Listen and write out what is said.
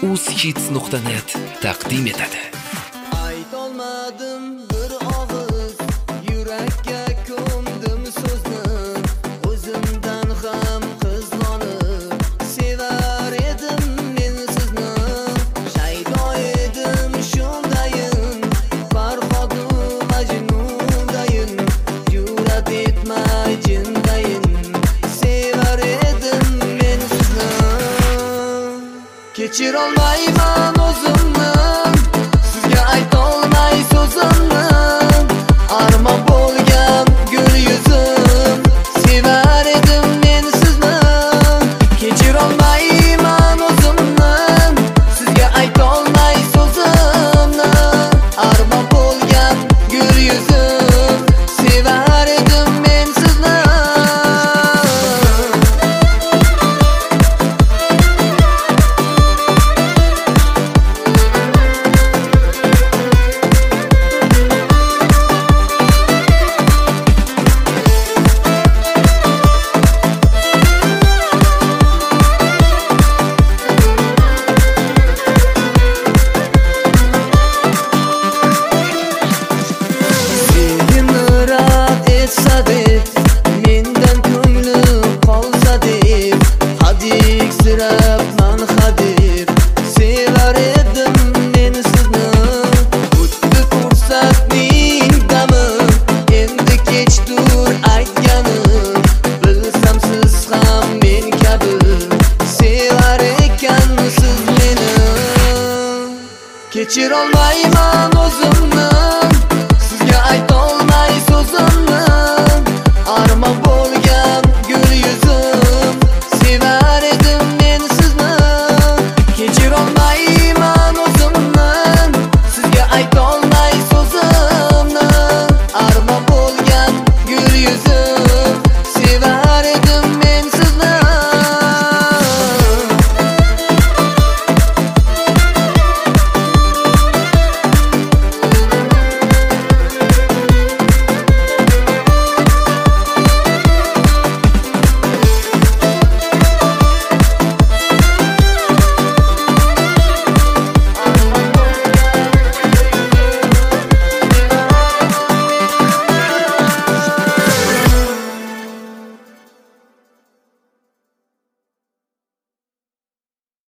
uzhits.net taqdim etadi. Aytolmadim bir og'iz, yurakka ko'mdim so'zni, o'zimdan ham qizg'onib sevar edim men sizni. Shaydo edim shundayin, Farhodu Majnundayin, jur'at etmay jindayin, sevar edim men sizni. Kechirolmayman o'zimni, sizga aytolmay so'zimni, armon bo'lgan gul yuzim, sevar edim men sizni. Kechirolmayman o'zimni, sizga aytolmay so'zimni, armon bo'lgan gul yuzim, sevar edim men sizni. Mendan ko'nglim qolsa deb, hadiksirab man hadeb sevar edim men sizni. O'tdi fursatning dami, endi kechdur aytganim, bilsam siz ham men kabi sevar ekansiz meni. Kechirolmayman o'zimni, sizga aytolmay so'zim